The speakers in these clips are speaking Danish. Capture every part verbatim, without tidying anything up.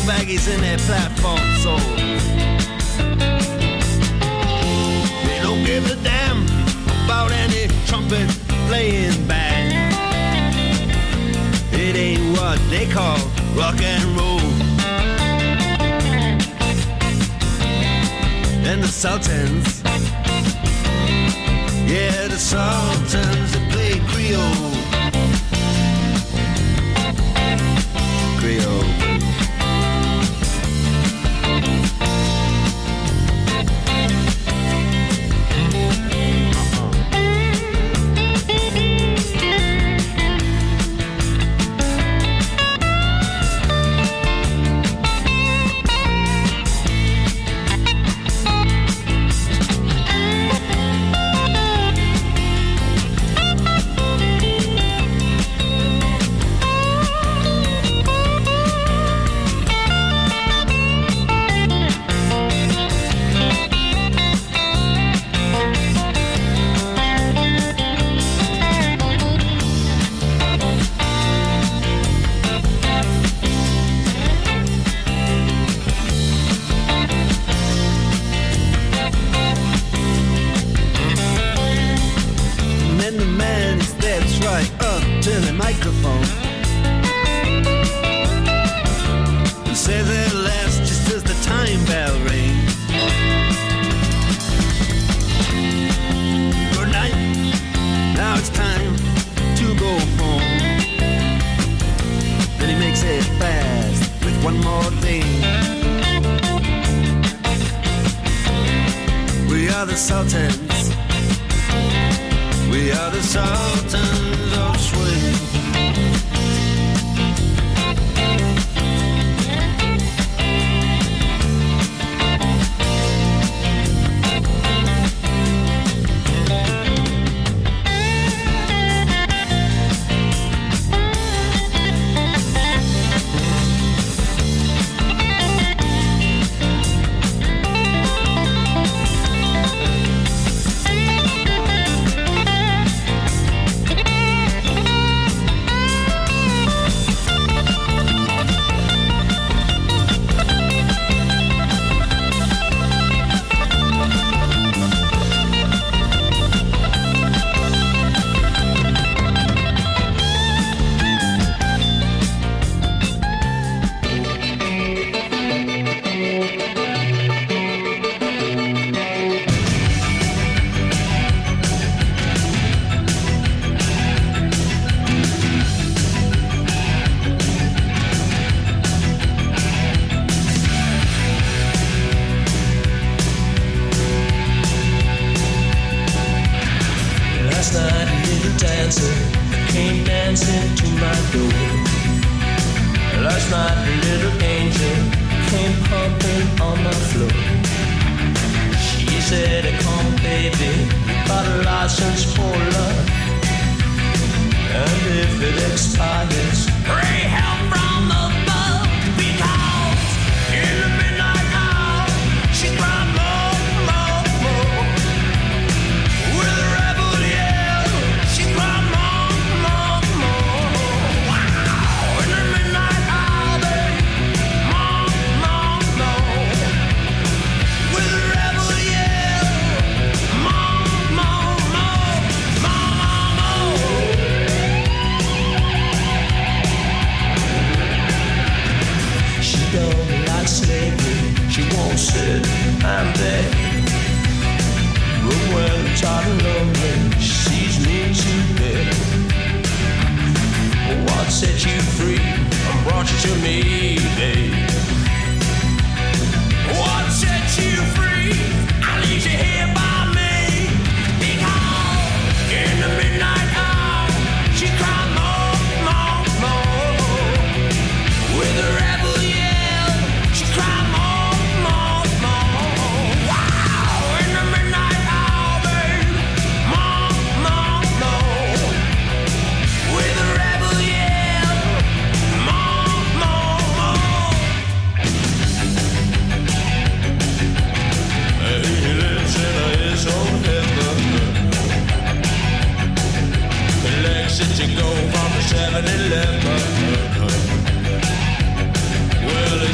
baggies in their platform soles. They don't give a damn about any trumpet playing band. It ain't what they call rock and roll. And the Sultans, yeah, the Sultans that play Creole. Creole.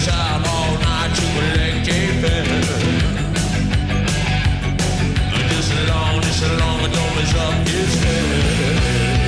town all night to collect a fare. Just along, just along, the dome is up his head.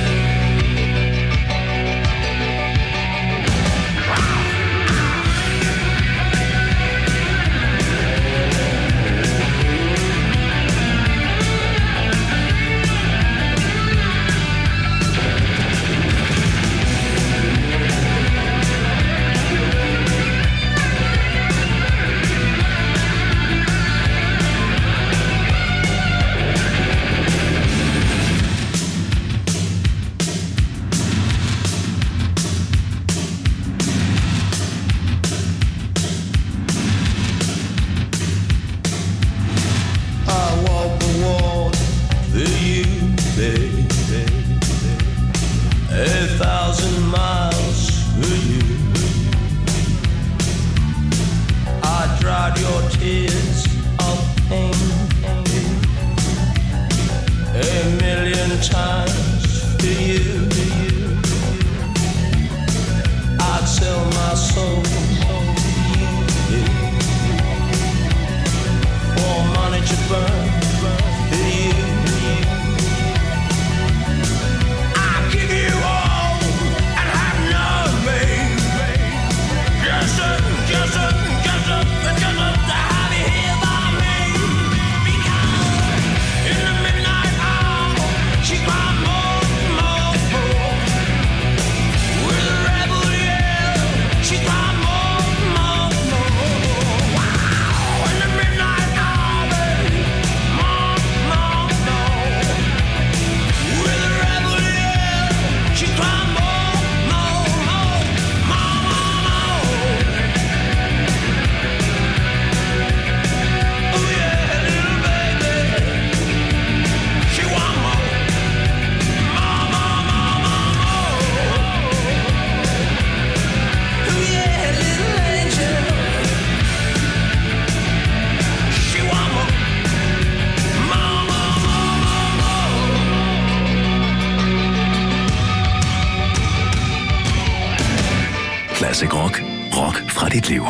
Classic rock. Rock fra dit liv.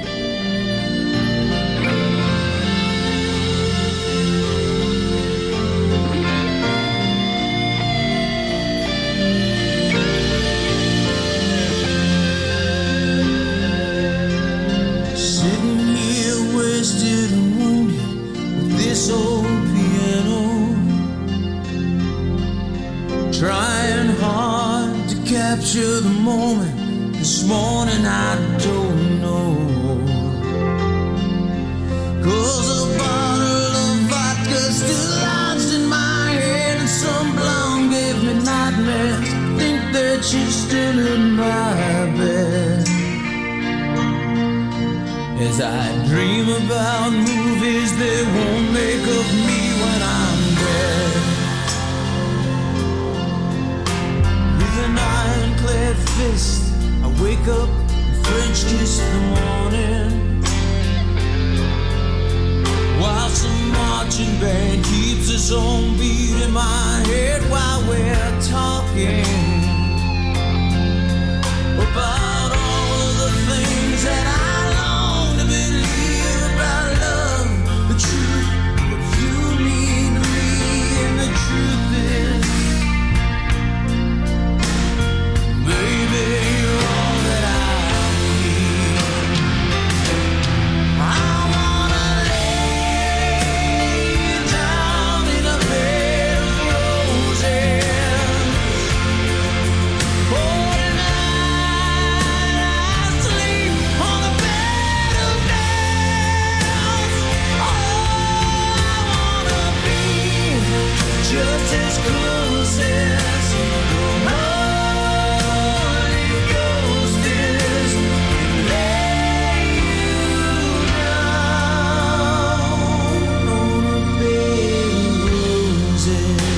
Capture the moment. This morning I don't know, 'cause a bottle of vodka still lodged in my head, and some blonde gave me nightmares. Think that she's still in my bed as I dream about movies they won't make of me when I'm dead. With an ironclad fist I wake up and French kiss the morning, while some marching band keeps its own beat in my head while we're talking about all of the things that I long to believe about love, the truth, what you mean to me, and the truth is, baby, you're all that I need. I wanna lay down in a bed of roses. Oh, tonight I sleep on a bed of nails. Oh, I wanna be just as close as the Holy Ghost is, and lay you down on a bed of roses.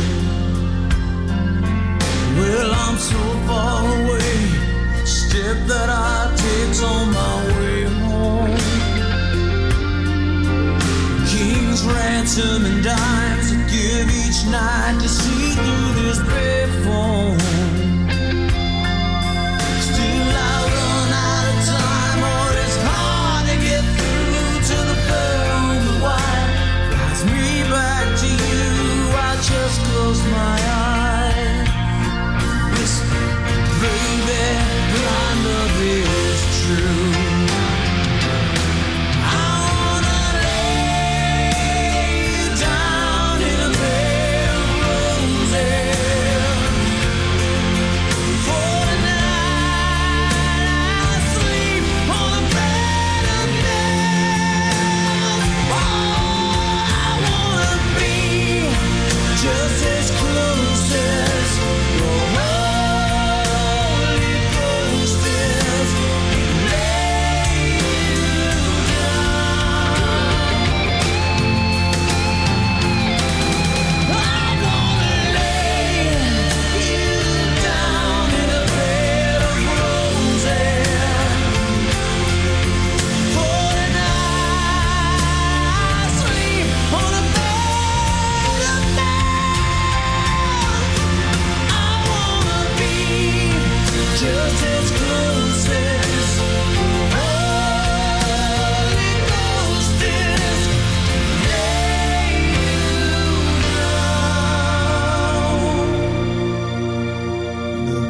Well, I'm so far away, step that I take's on my way home. King's ransom and dimes I give each night to see through this payphone. Still I run out of time, or it's hard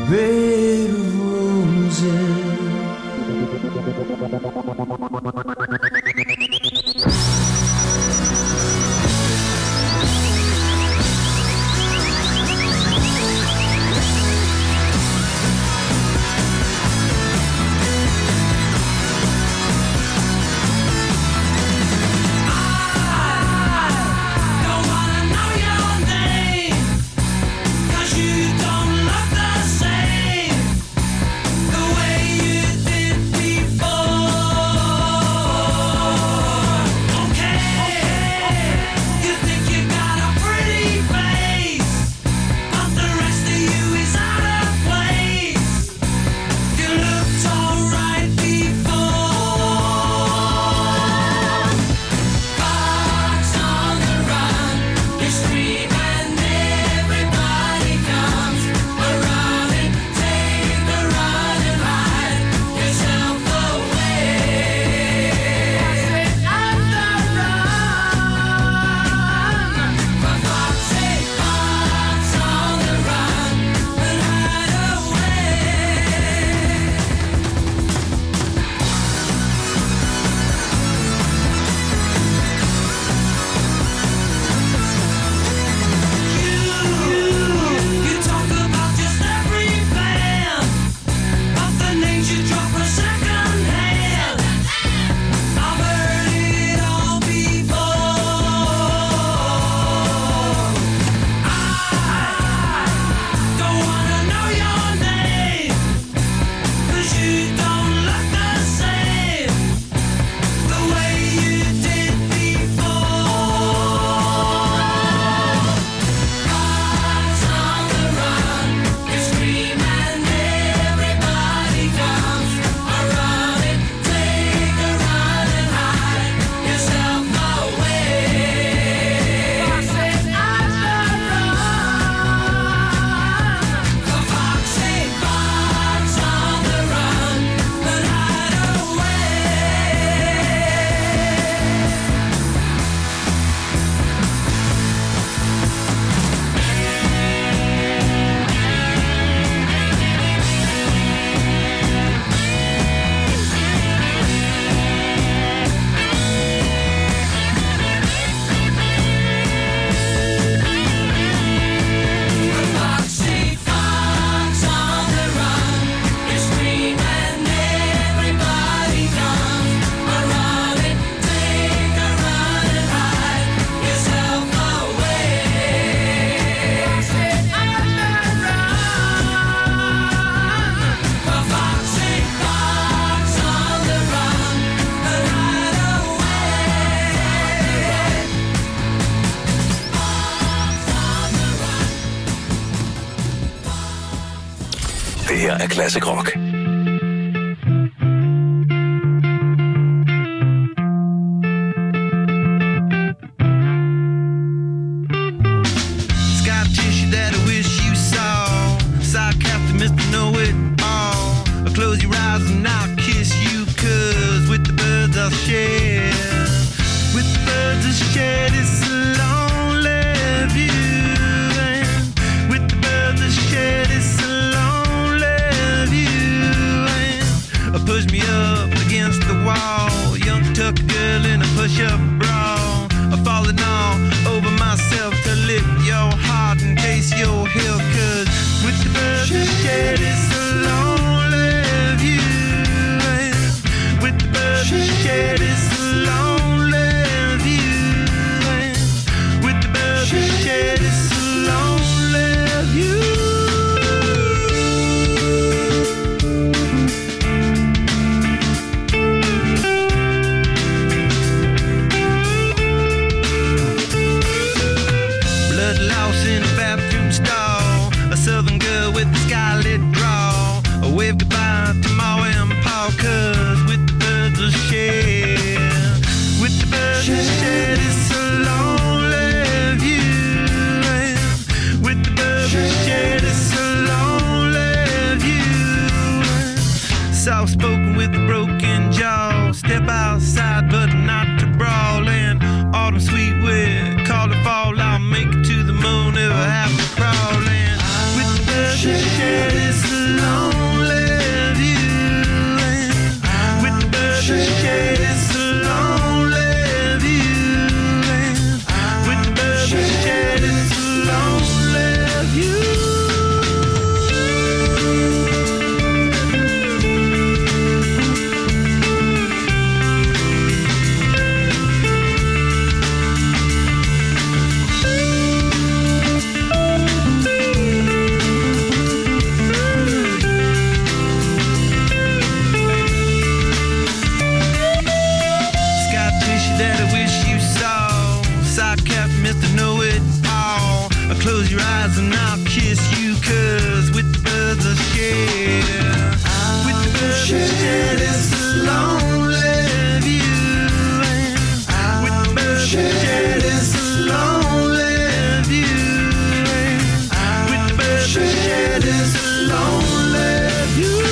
bed of roses. Det her er Classic Rock. With the birds that shed, it's a lonely view. lonely view, and with the birds that shade it's a lonely view, and with the birds that shade it's a lonely view. Close your eyes and I'll kiss you, cause with the birds of shed, with the birds of shed it's a lonely view, and with the birds of shed it's a lonely view, and with the birds of shed it's a lonely view.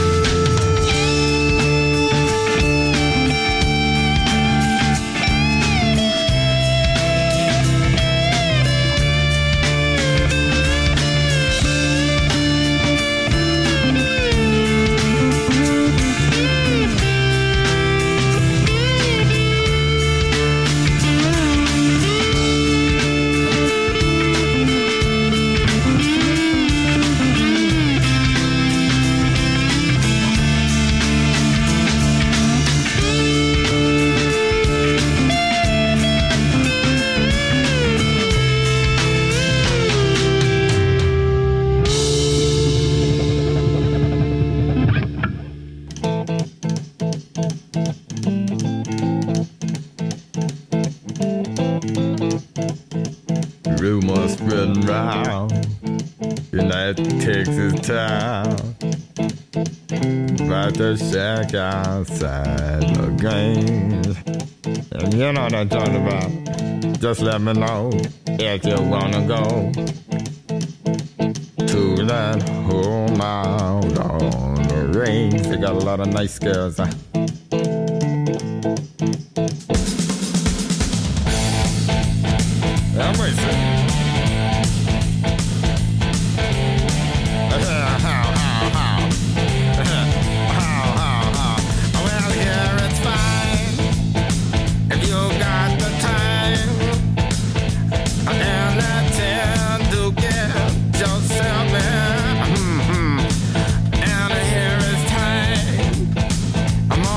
Rumors spreading round in that Texas town about the shack outside the games. And you know what I'm talking about. Just let me know if you wanna go to that home out on the range. They got a lot of nice girls. Huh? I'm racing. Well, here it's fine if you got the time and the time to get yourself in. Mm-hmm. And here it's time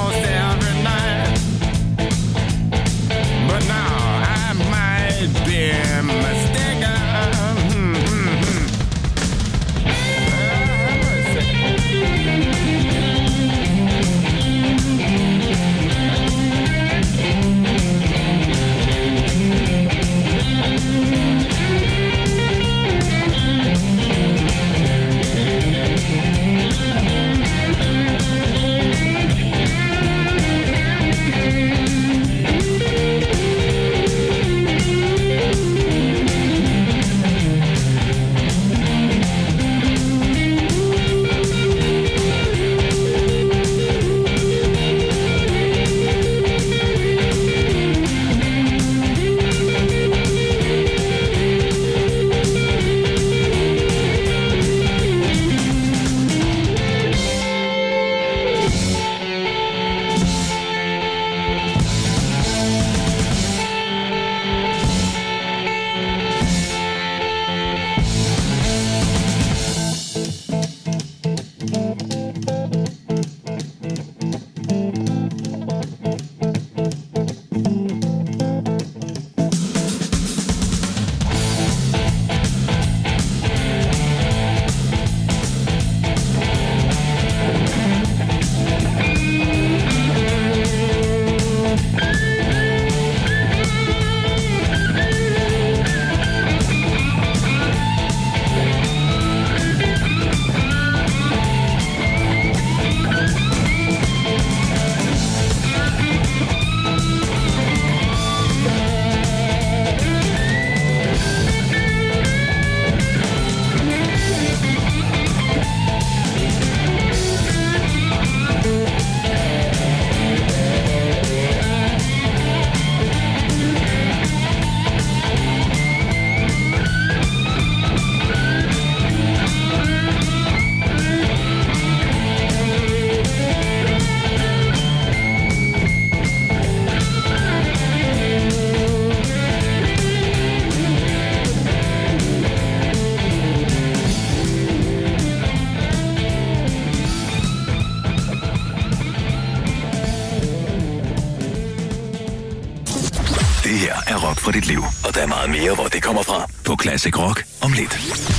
fra dit liv. Og der er meget mere, hvor det kommer fra på Classic Rock om lidt.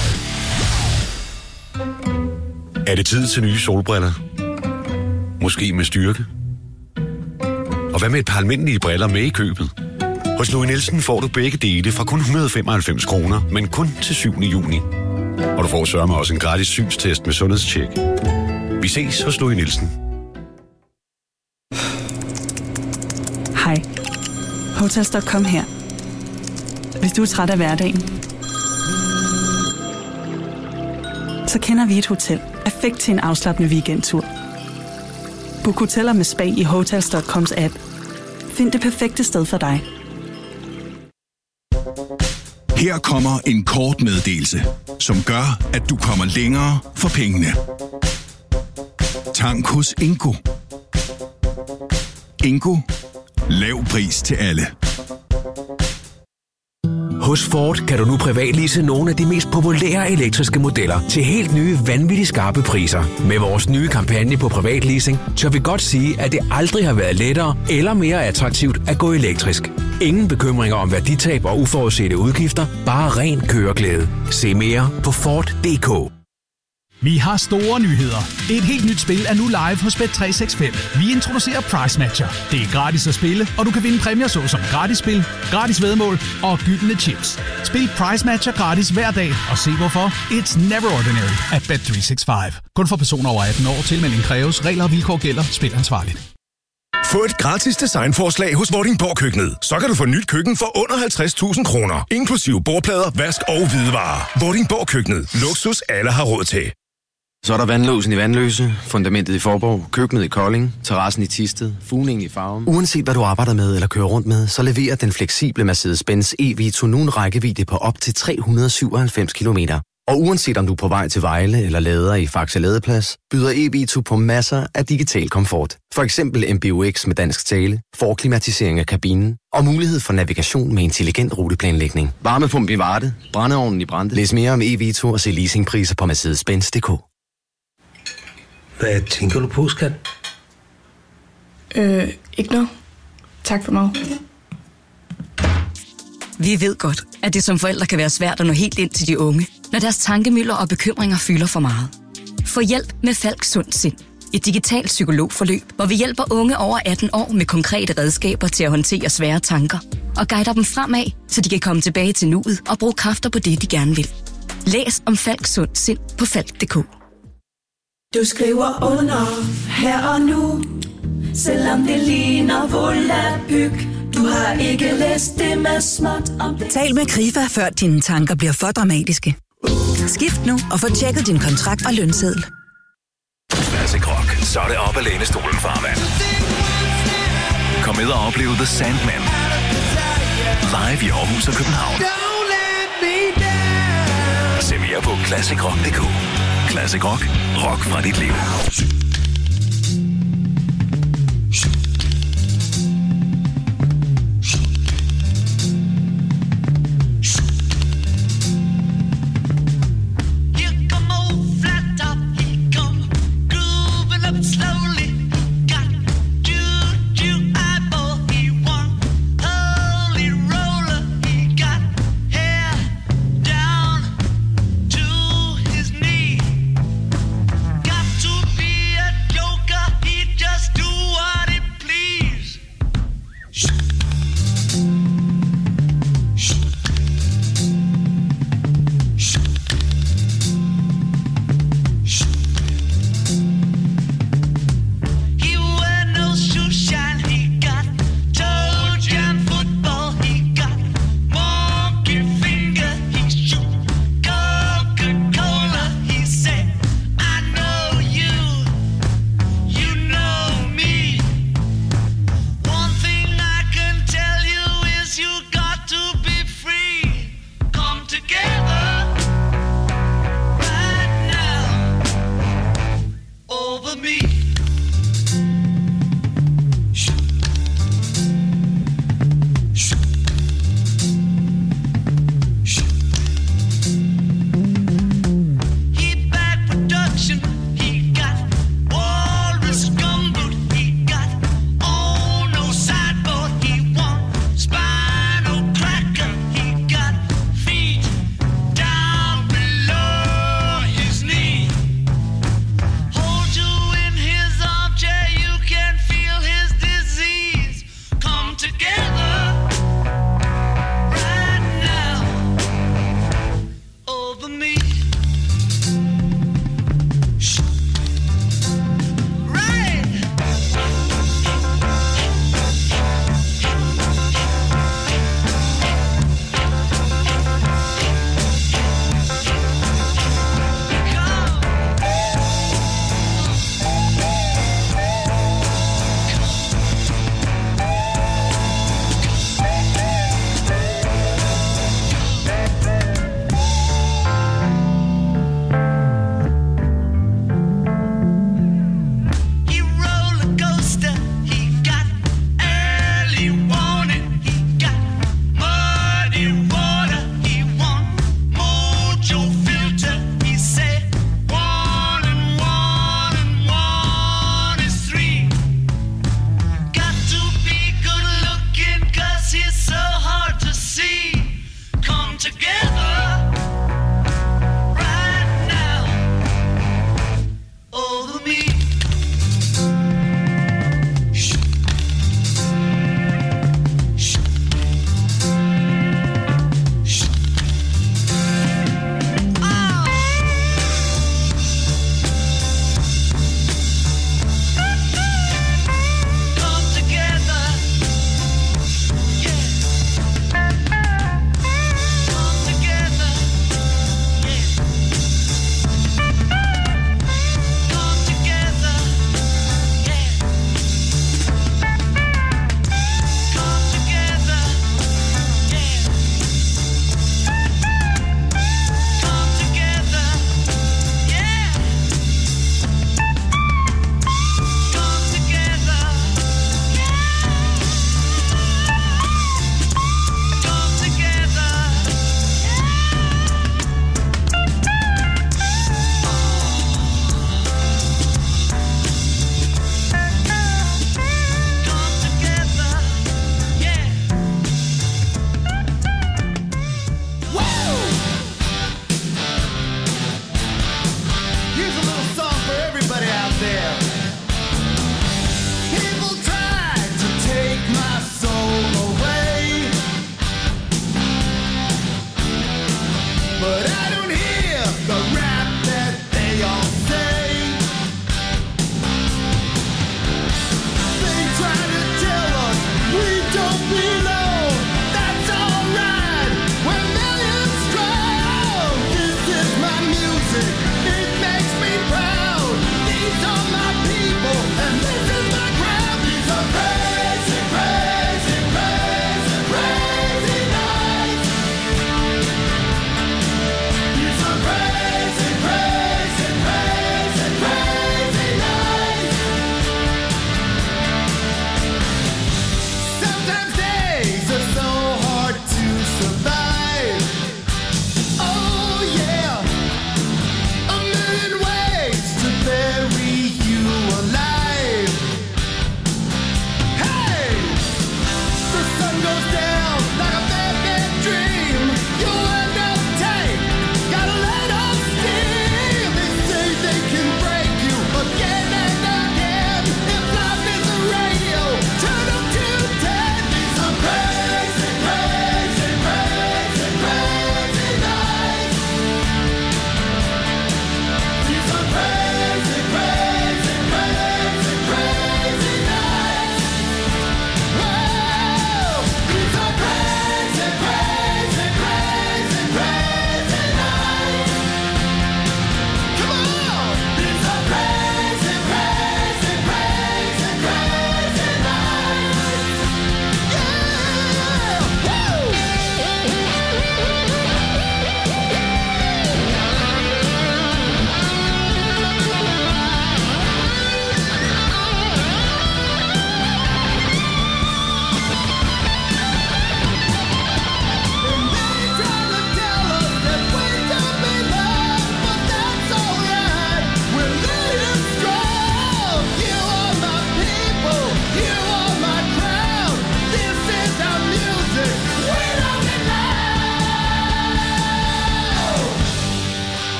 Er det tid til nye solbriller? Måske med styrke? Og hvad med et par almindelige briller med i købet? Hos Louis Nielsen får du begge dele fra kun et hundrede og femoghalvfems kroner, men kun til syvende juni. Og du får sørme også en gratis synstest med sundhedstjek. Vi ses hos Louis Nielsen. Hej. Hotels punktum com her. Hvis du er træt af hverdagen, så kender vi et hotel perfekt til en afslappende weekendtur. Book hoteller med spa i Hotels punktum coms app. Find det perfekte sted for dig. Her kommer en kort meddelelse, som gør, at du kommer længere for pengene. Tank hos Ingo. Ingo. Lav pris til alle. Hos Ford kan du nu privatlease nogle af de mest populære elektriske modeller til helt nye, vanvittigt skarpe priser. Med vores nye kampagne på privatleasing, tør vi godt sige, at det aldrig har været lettere eller mere attraktivt at gå elektrisk. Ingen bekymringer om værditab og uforudsete udgifter, bare ren køreglæde. Se mere på Ford punktum d k. Vi har store nyheder. Et helt nyt spil er nu live hos Bet tre seks fem. Vi introducerer Price Matcher. Det er gratis at spille, og du kan vinde præmier såsom gratis spil, gratis væddemål og gyldne chips. Spil Price Matcher gratis hver dag, og se hvorfor. It's never ordinary at Bet tre seks fem. Kun for personer over atten år. Tilmelding kræves. Regler og vilkår gælder. Spil ansvarligt. Få et gratis designforslag hos Vordingborg Køkkenet. Så kan du få nyt køkken for under halvtreds tusind kroner. Inklusive bordplader, vask og hvidevarer. Vordingborg Køkkenet. Luksus alle har råd til. Så er der vandlåsen i Vandløse, fundamentet i Forborg, køkkenet i Kolding, terrassen i Thisted, fugningen i Farum. Uanset hvad du arbejder med eller kører rundt med, så leverer den fleksible Mercedes-Benz E-Vito nu en rækkevidde på op til tre hundrede og syvoghalvfems kilometer. Og uanset om du er på vej til Vejle eller lader i Faxe Ladeplads, byder E-Vito på masser af digital komfort. For eksempel M B U X med dansk tale, forklimatisering af kabinen og mulighed for navigation med intelligent ruteplanlægning. Varmepumpe i Varde, brændeovnen i Brande. Læs mere om E-Vito og se leasingpriser på Mercedes Benz punktum d k. Hvad tænker du på, skat? Øh, ikke noget. Tak for mig. Vi ved godt, at det som forældre kan være svært at nå helt ind til de unge, når deres tankemylder og bekymringer fylder for meget. Få hjælp med Falk Sund Sind. Et digitalt psykologforløb, hvor vi hjælper unge over atten år med konkrete redskaber til at håndtere svære tanker og guider dem fremad, så de kan komme tilbage til nuet og bruge kræfter på det, de gerne vil. Læs om Falk Sund Sind på falk punktum d k. Du skriver under her og nu, selvom det ligner volapyk. Du har ikke læst det med småt om det. Tal med Krifa, før dine tanker bliver for dramatiske. Skift nu og få tjekket din kontrakt og lønseddel. Classic Rock. Så er det op ad lænestolen, farmand. Kom med og opleve The Sandman. Live i Aarhus og København. Se mere på classic rock punktum d k. Classic Rock. Rock fra dit liv. Got to be a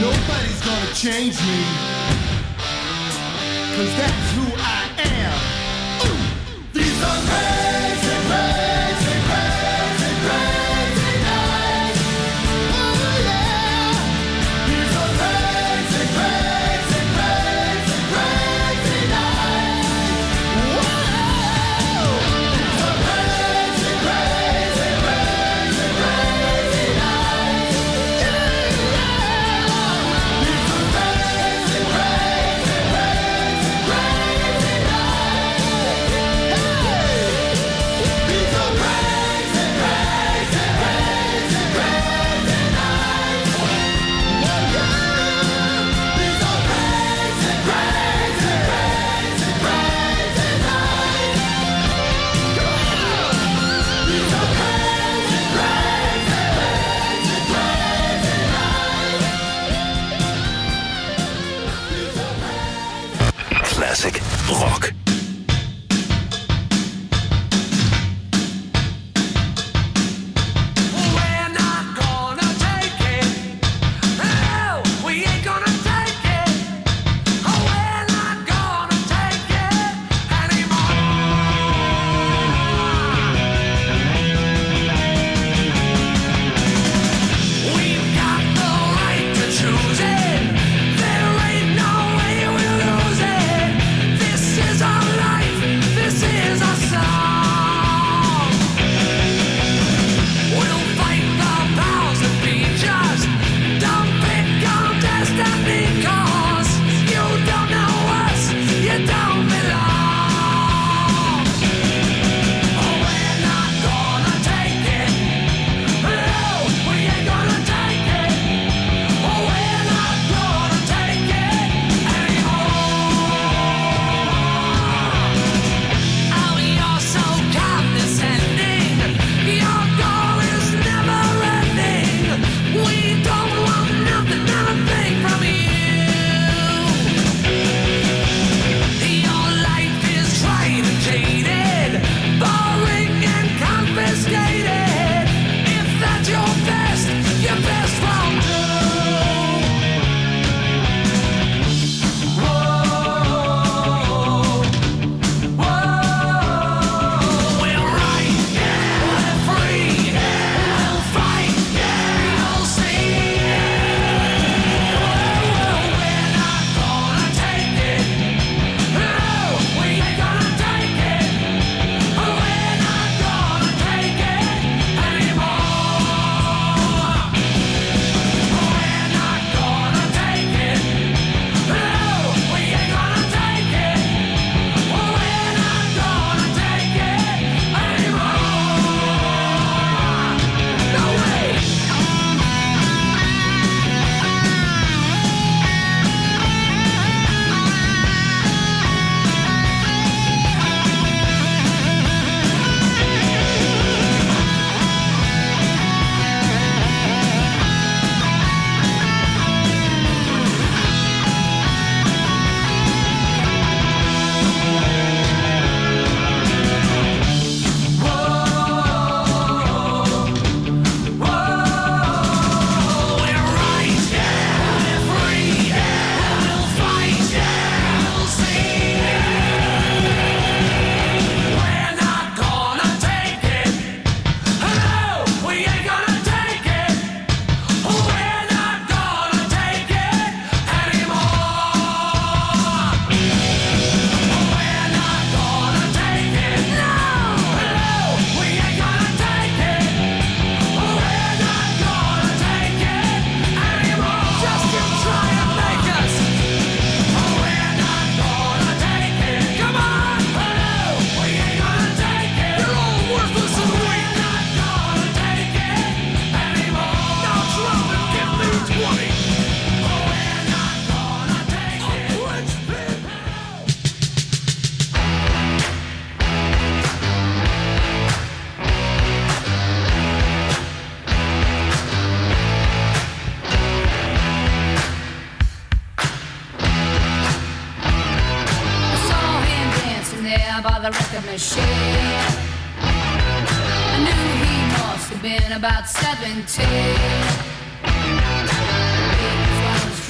Nobody's gonna change me, 'cause that's who I am. Ooh. These are crazy, crazy, crazy, crazy nights. Oh yeah. These are crazy, crazy, crazy, crazy nights. Whoa. These are crazy, crazy, crazy, crazy nights. Yeah. These are crazy, crazy, crazy, crazy nights. These are crazy, crazy, crazy, crazy nights. Yeah. These are crazy, crazy, crazy, crazy nights. These are crazy, crazy, crazy, crazy nights. Classic rock. We're not gonna take it. No, we ain't gonna take it. Oh, we're not gonna take it anymore. We've got the right to choose it. There ain't no way we'll lose it. This is our life. This is our song. We'll fight the powers that be just. Don't pick on destiny, 'cause you don't know us, you don't belong. Oh, we're not gonna take it. No, we ain't gonna take it. Oh, we're not gonna take it anymore. Oh, you're so condescending. Your goal is never ending. We don't want nothing, nothing from you. Your life is tried and jaded, boring and confiscated. If that's your best, your best won't do. Whoa, whoa. We're right, we're free, we'll fight, you'll see. We're not gonna take it. No, we ain't gonna take it. We're not gonna take it anymore. We're not gonna take it. No, we ain't gonna take it. We're not gonna take it anymore. No way. We're right, we're free, we'll fight, you'll see. We're not gonna take it. No, we ain't gonna take it. We're not gonna take it anymore. We're not gonna take it. No, no, we ain't gonna take it. We're not gonna take it anymore. Just to try and make us. We're not gonna take it. Come on. No, we ain't gonna take it. You're all worthless and weak. Not gonna take it anymore. Now drum and give me twenty. We're not gonna take it. Let's spin. I saw him dancing there by the record machine. I knew he must have been about seventeen. He was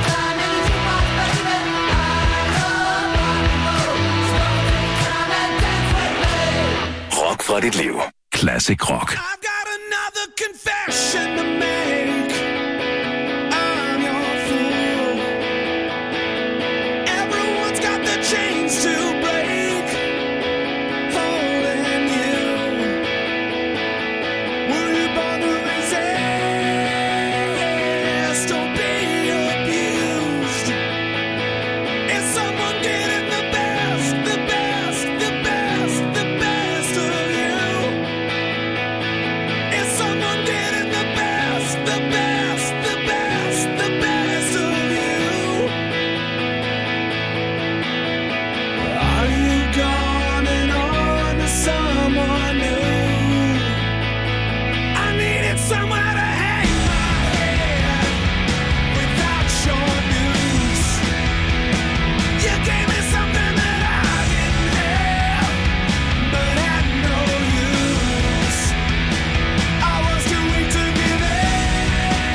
Rock fra dit liv. Classic rock. I've got another confession to make. I'm your fool. Everyone's got the chains to break. Holding you. Were you born to resist or be abused? Is someone getting the best, the best, the best, the best of you? Is someone getting the best, the best, the best, the best of you? Are you gone and on to someone new? I needed somewhere to hang my head without your news. You gave me something that I didn't have, but had no use. I was too weak to give in.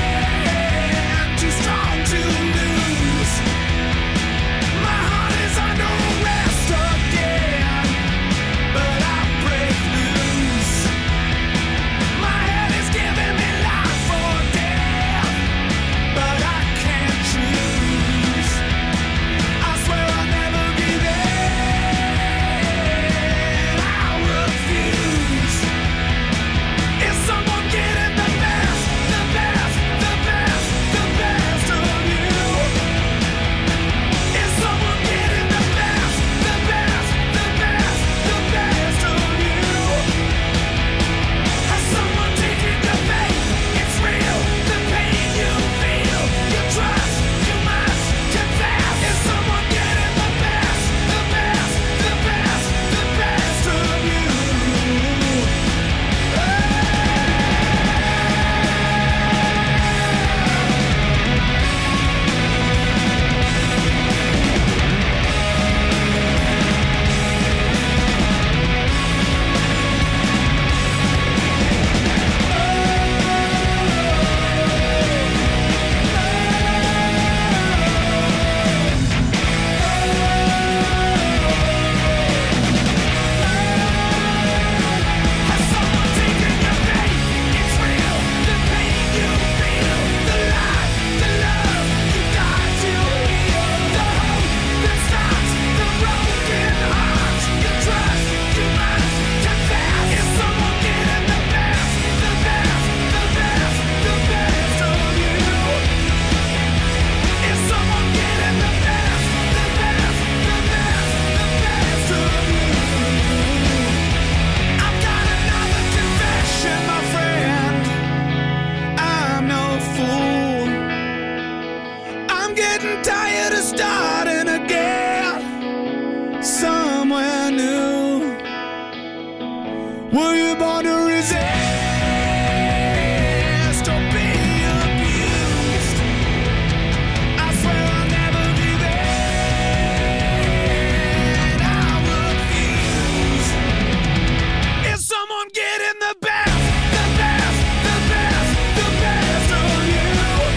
resist or be abused. I swear I'll never give in. I refuse. Is someone getting the best, the best, the best, the best of you?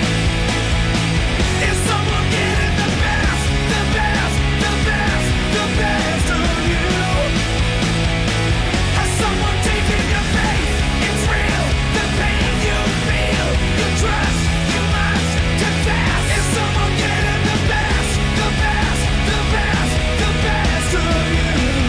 Is someone getting the best, the best, the best, the best of you? Has someone taken your faith? It's real. The pain you feel, you trust, you must confess. Is someone getting the best, the best, the best, the best of you?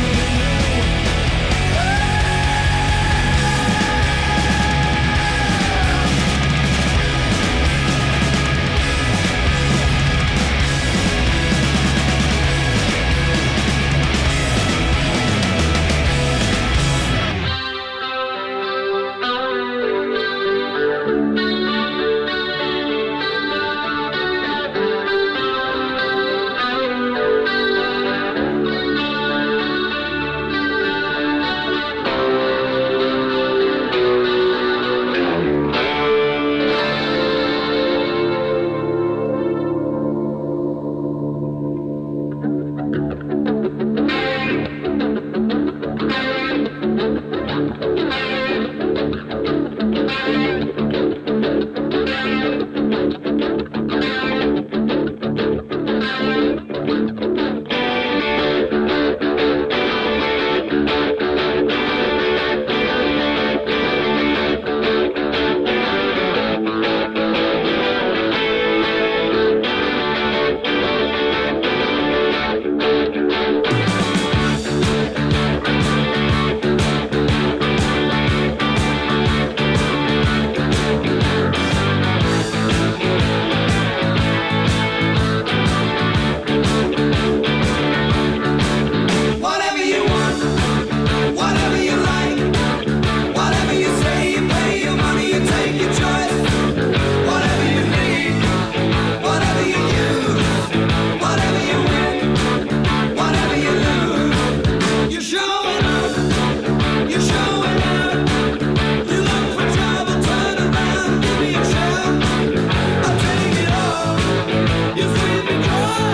Whatever you want, whatever you like, whatever you say, you pay your money, you take your choice. Whatever you need, whatever you use, whatever you win, whatever you lose. You're showing up, you're showing out. You look for trouble, turn around, give me a shout. I'll take it all, you sweep me dry.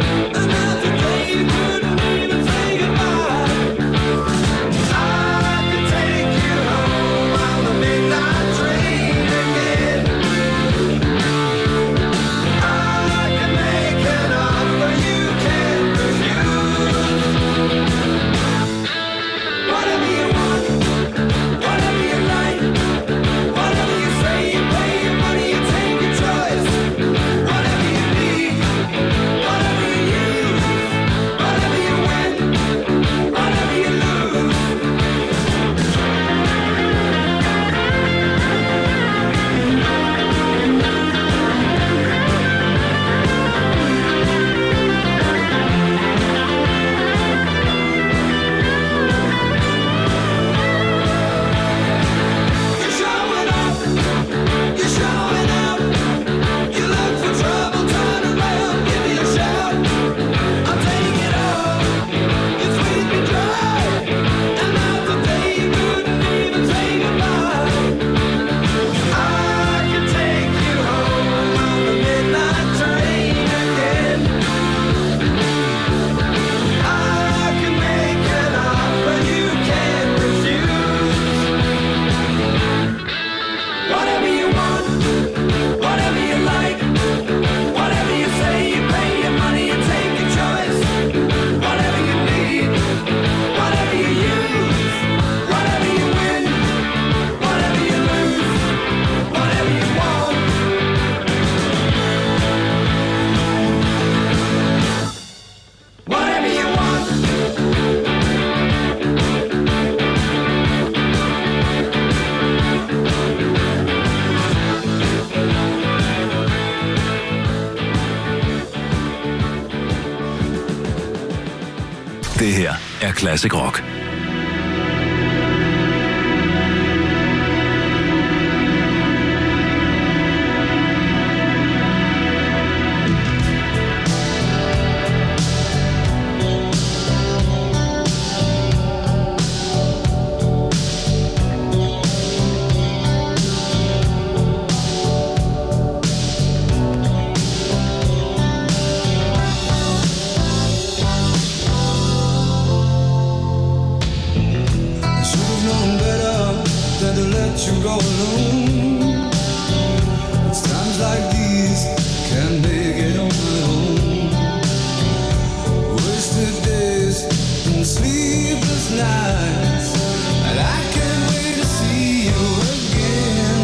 Another day you couldn't even say goodbye. I could take you home on the midnight train again. I can make an offer you can't refuse. Whatever you want, whatever you like, whatever you say, you pay your money, you take your choice. Whatever you need, whatever you use, whatever you win, whatever you lose. You're showing up, you're showing out. You look for trouble, turn around, give me a shout. I'll take it all, you squeeze me dry. Another day you couldn't even say goodbye. I can take you home on the midnight train again. I can make an offer you can't refuse. Whatever you want, whatever you like, whatever you say, you pay your money, you take your choice. Whatever you need, whatever you use, whatever you win, whatever you lose, whatever you want. Whatever you want. Det her er Classic Rock. go alone. It's times like these can't make it on my own. Wasted days and sleepless nights, and I can't wait to see you again.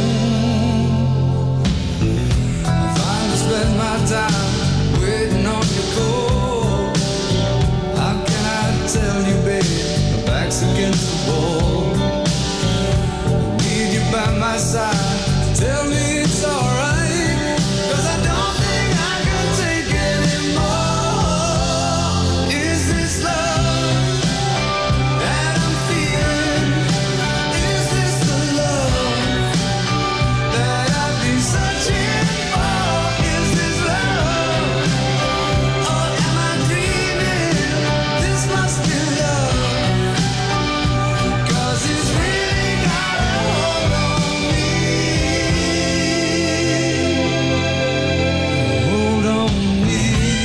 I finally spend my time waiting on your call. How can I tell you, babe, my back's against the wall. I need you by my side, tell me it's alright, 'cause I don't think I can take anymore. Is this love that I'm feeling? Is this the love that I've been searching for? Is this love, or am I dreaming? This must be love, 'cause it's really got a hold on me. Hold on me.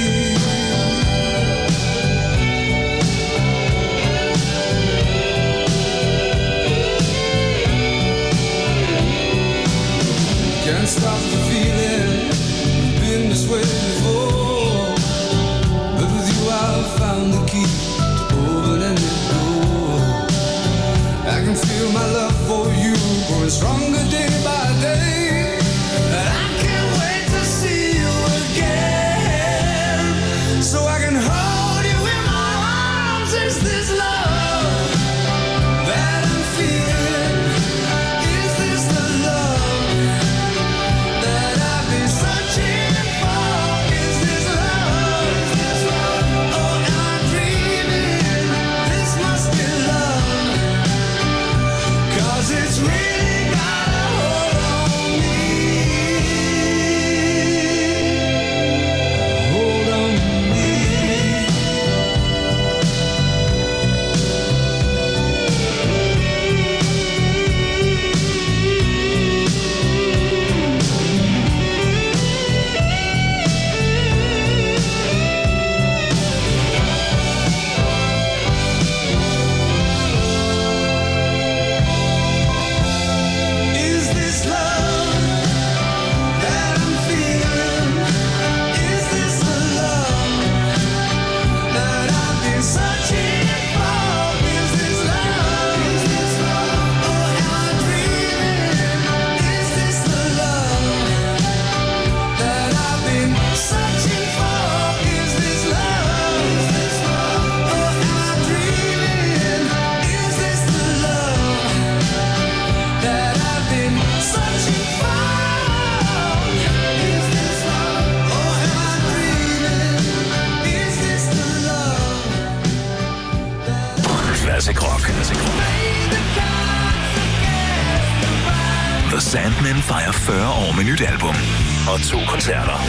Can't stop the feeling, been this way before, but with you I've found the key to open any door. I can feel my love for you growing stronger day by day, and I can't wait to see you again, so I can hold you in my arms. Is this love that I'm feeling? Is this the love that I've been searching for? Is this love, or am I dreaming? This must be love, 'cause it's really got a hold on me. Hold on me. Is this love that I'm feeling? Is this the love that I've been searching for? Is this love? Is this love, or am I dreaming? Is this the love that I've been searching for? Is this love? Is this love, or am I dreaming? Is this the love that I've been searching for? Is this love, or am I dreaming? Is this the love? Classic Rock. The Sandmen fejrer fyrre år med nyt album og to koncerter.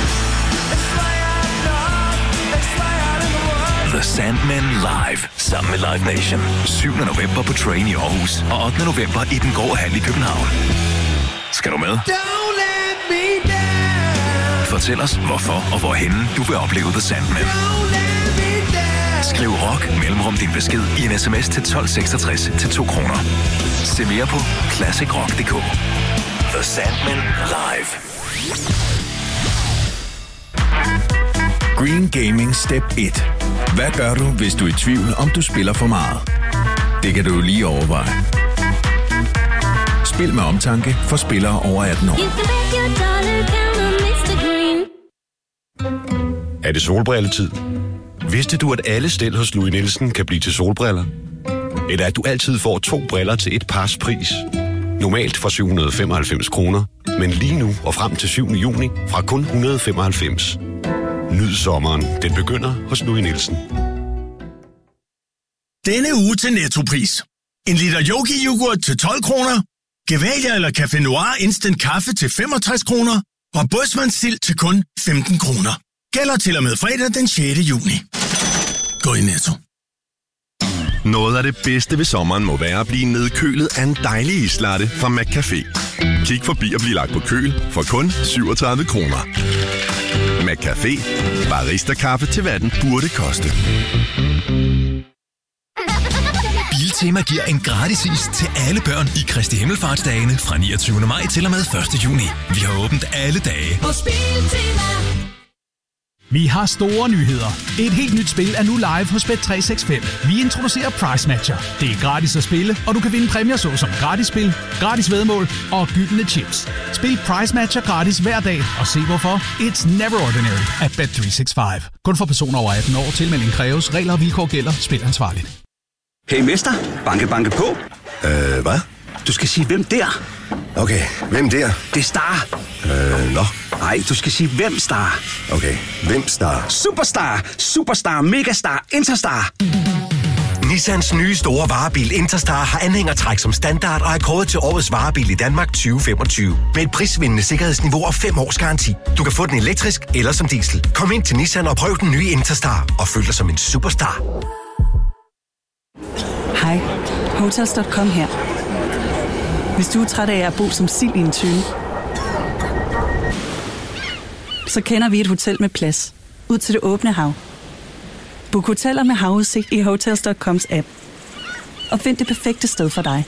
The Sandmen Live sammen med Live Nation. syvende november på Train i Aarhus og ottende november i Den Grå Hal i København. Skal du med? Don't let me down. Fortæl os, hvorfor og hvorhenne du vil opleve The Sandmen. Skriv rock mellemrum din besked i en sms til tolv seksogtres til to kroner. Se mere på classic rock punktum d k. The Sandmen Live. Green Gaming Step et. Hvad gør du, hvis du er i tvivl, om du spiller for meget? Det kan du lige overveje. Spil med omtanke for spillere over atten år. Er det solbrilletid? Vidste du, at alle stel hos Louis Nielsen kan blive til solbriller? Eller at du altid får to briller til et pars pris? Normalt for syv hundrede og femoghalvfems kroner, men lige nu og frem til syvende juni fra kun et hundrede og femoghalvfems. Nyd sommeren. Den begynder hos Louis Nielsen. Denne uge til Nettopris. En liter Yogi-yoghurt til tolv kroner. Gevalia eller Café Noir Instant Kaffe til femogtres kroner. Og Bosman Sild til kun femten kroner. Gælder til og med fredag den sjette juni. Gå i Netto. Noget af det bedste ved sommeren må være at blive nedkølet af en dejlig islatte fra McCafé. Kig forbi og bliv lagt på køl for kun syvogtredive kroner. McCafé. Barista-kaffe til hvad den burde koste. Biltema giver en gratis is til alle børn i Kristi Himmelfartsdagene fra niogtyvende maj til og med første juni. Vi har åbent alle dage. Hos Biltema. Vi har store nyheder. Et helt nyt spil er nu live hos Bet tre seks fem. Vi introducerer Price Matcher. Det er gratis at spille, og du kan vinde præmier såsom gratis spil, gratis væddemål og gyldne chips. Spil Price Matcher gratis hver dag, og se hvorfor. It's never ordinary at Bet tre seks fem. Kun for personer over atten år. Tilmelding kræves. Regler og vilkår gælder. Spil ansvarligt. Hey mester, banke banke på. Øh, hvad? Du skal sige, hvem der? Okay, hvem der? Det er Star. Øh, nå. Nej, du skal sige, hvem Star? Okay, hvem Star? Superstar, Superstar, Megastar, Interstar. Nissans nye store varebil Interstar har anhængertræk som standard og er kåret til årets varebil i Danmark tyve femogtyve. Med et prisvindende sikkerhedsniveau og fem års garanti. Du kan få den elektrisk eller som diesel. Kom ind til Nissan og prøv den nye Interstar og føl dig som en superstar. Hej, Hotels punktum com her. Hvis du er træt af at bo som sild i en tønde, så kender vi et hotel med plads ud til det åbne hav. Book hoteller med havudsigt i Hotels punktum coms app. Og find det perfekte sted for dig.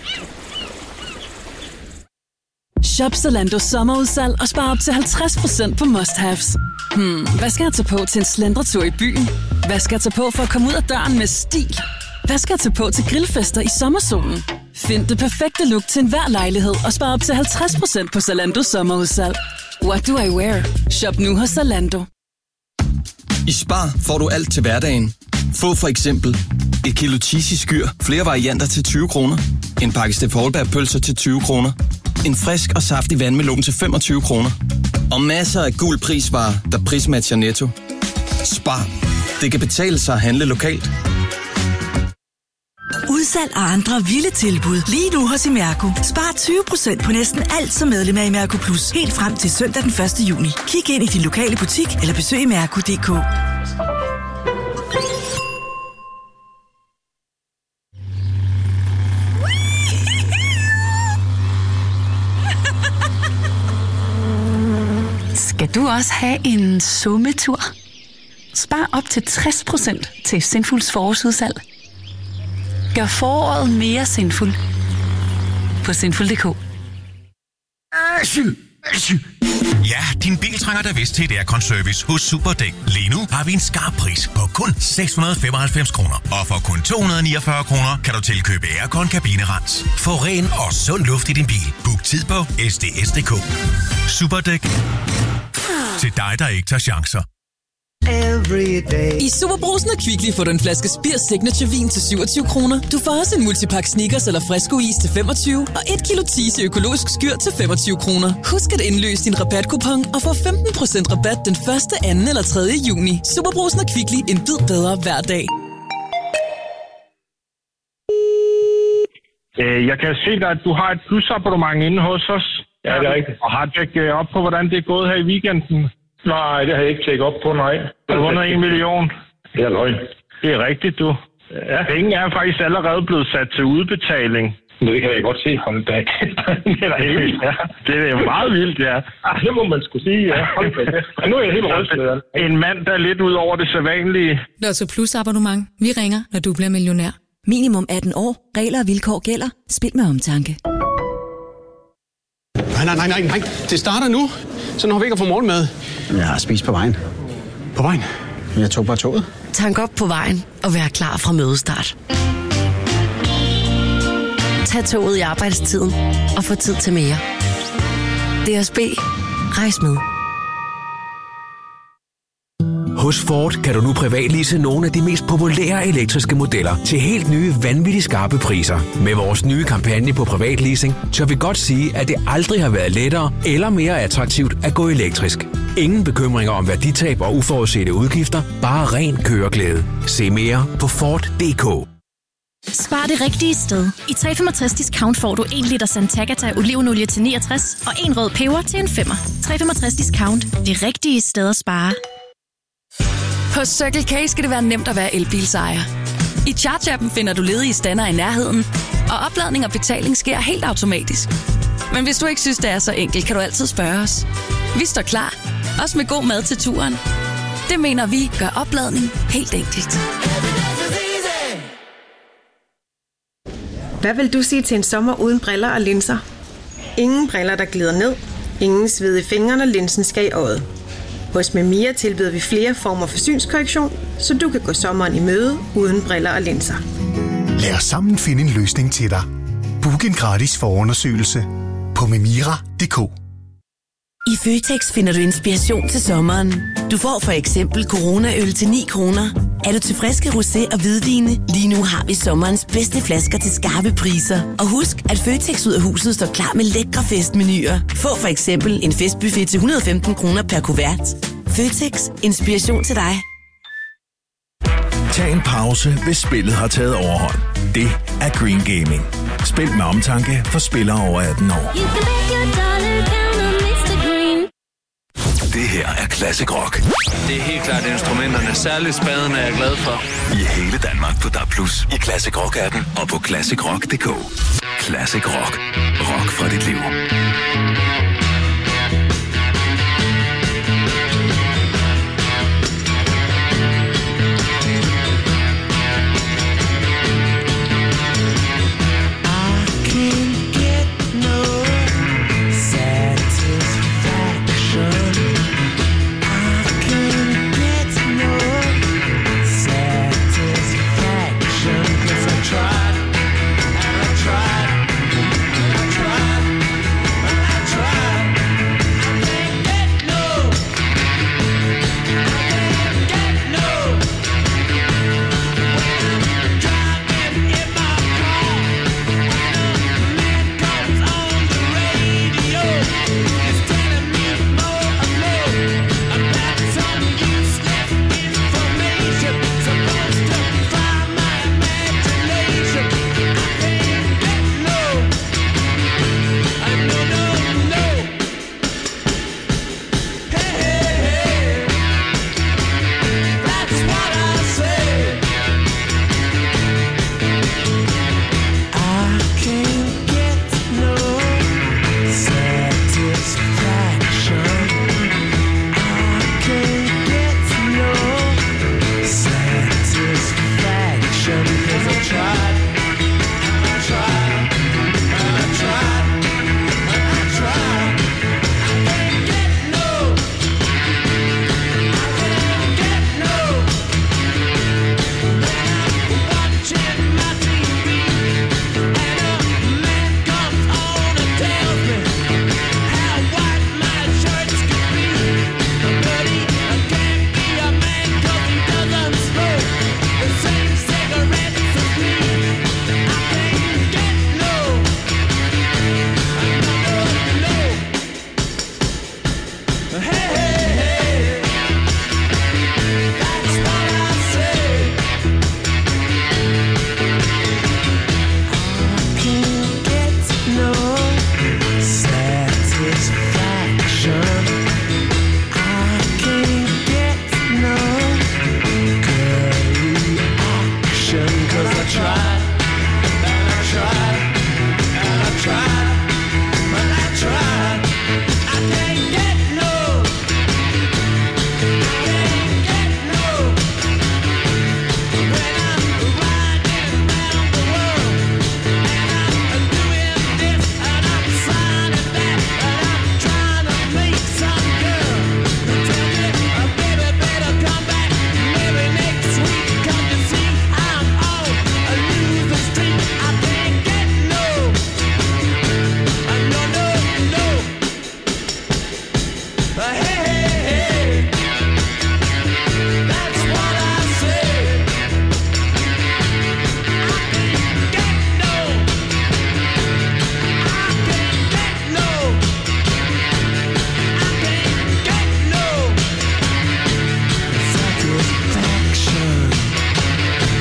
Shop Zalando sommerudsalg og spar op til halvtreds procent på must-haves. Hmm, hvad skal jeg tage på til en slendretur i byen? Hvad skal jeg tage på for at komme ud af døren med stil? Hvad skal jeg tage på til grillfester i sommersolen? Find det perfekte look til enhver lejlighed og spar op til halvtreds procent på Zalando sommerudsalg. What do I wear? Shop nu hos Zalando. I Spar får du alt til hverdagen. Få for eksempel et kilo cheesy skyr, flere varianter til tyve kroner. En pakke Steff Holberg pølser til tyve kroner. En frisk og saftig vandmelon til femogtyve kroner. Og masser af gul prisvarer, der prismatcher Netto. Spar. Det kan betale sig at handle lokalt. Udsalg og andre vilde tilbud lige nu hos Imerco. Spar tyve procent på næsten alt som medlem af Imerco Plus. Helt frem til søndag den første juni. Kig ind i din lokale butik eller besøg imerco punktum d k. Skal du også have en summetur? Spar op til tres procent til Sinfuls forårsudsalg. Gør foråret mere sinful på sinful punktum d k. Ja, din bil trænger da vist til et aircon-service hos Superdæk. Lige nu har vi en skarp pris på kun seks hundrede femoghalvfems kroner. Og for kun to hundrede niogfyrre kroner kan du tilkøbe aircon kabinerens. Få ren og sund luft i din bil. Book tid på S D S punktum d k. Superdæk. Til dig, der ikke tager chancer. I Superbrusen og Kvickly får du en flaske Spir Signature vin til syvogtyve kroner. Du får også en multipack Snickers eller Fresco is til femogtyve og et kilo Tise økologisk skyr til femogtyve kroner. Husk at indløse din rabatkupon og få femten procent rabat den første, anden eller tredje juni. Superbrusen og Kvickly, en bid bedre hver dag. Jeg kan se dig, at du har et plusabonnement inde hos os. Ja, det er rigtigt. Og har tjekket op på, hvordan det er gået her i weekenden? Nej, det har jeg ikke tjekket op på, nej. Du har vundet en million. Det er løgn. Det er rigtigt, du. Ja. Penge er faktisk allerede blevet sat til udbetaling. Det kan jeg godt se. Hold da. Det er da helt vildt, ja. Det er jo meget vildt, ja. Ah, det må man sgu sige, ja. Hold da. Ja, nu er jeg helt rystet. En mand, der er lidt ud over det sædvanlige. Lotto Plus abonnement. Vi ringer, når du bliver millionær. Minimum atten år. Regler og vilkår gælder. Spil med omtanke. Nej, nej, nej, nej, nej. Det starter nu. Så når vi ikke har fået morgenmad. Jeg har spist på vejen. På vejen? Jeg tog bare toget. Tank op på vejen og vær klar fra mødestart. Tag toget i arbejdstiden og få tid til mere. D S B. Rejs med. Hos Ford kan du nu privatlease nogle af de mest populære elektriske modeller til helt nye, vanvittigt skarpe priser. Med vores nye kampagne på privatleasing, tør vi godt sige, at det aldrig har været lettere eller mere attraktivt at gå elektrisk. Ingen bekymringer om værditab og uforudsete udgifter, bare ren køreglæde. Se mere på Ford punktum d k. Spar det rigtige sted. I tre komma femogtres discount får du en liter Sant'Agata olivenolie til niogtres og en rød peber til en femmer. tre komma femogtres discount. Det rigtige sted at spare. På Circle K skal det være nemt at være elbilsejer. I Charge-appen finder du ledige stander i nærheden, og opladning og betaling sker helt automatisk. Men hvis du ikke synes, det er så enkelt, kan du altid spørge os. Vi står klar, også med god mad til turen. Det mener vi gør opladning helt enkelt. Hvad vil du sige til en sommer uden briller og linser? Ingen briller, der glider ned. Ingen sved i fingrene, når linsen skal i øjet. Hos Memia tilbyder vi flere former for synskorrektion, så du kan gå sommeren i møde uden briller og linser. Lad os sammen finde en løsning til dig. Book en gratis forundersøgelse på memira punktum d k. I Føtex finder du inspiration til sommeren. Du får for eksempel Corona-øl til ni kroner. Er du til friske rosé og hvidvine? Lige nu har vi sommerens bedste flasker til skarpe priser. Og husk, at Føtex ud af huset står klar med lækre festmenuer. Få for eksempel en festbuffet til et hundrede og femten kroner per kuvert. Føtex. Inspiration til dig. Tag en pause, hvis spillet har taget overhånd. Det er Green Gaming. Spil med omtanke for spillere over atten år. Det her er Classic Rock. Det er helt klart instrumenterne. Særligt spaden er jeg glad for. I hele Danmark på D A B plus, i Classic Rock-appen og på classic rock punktum d k. Classic Rock. Rock fra dit liv.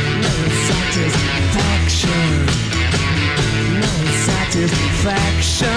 satisfaction.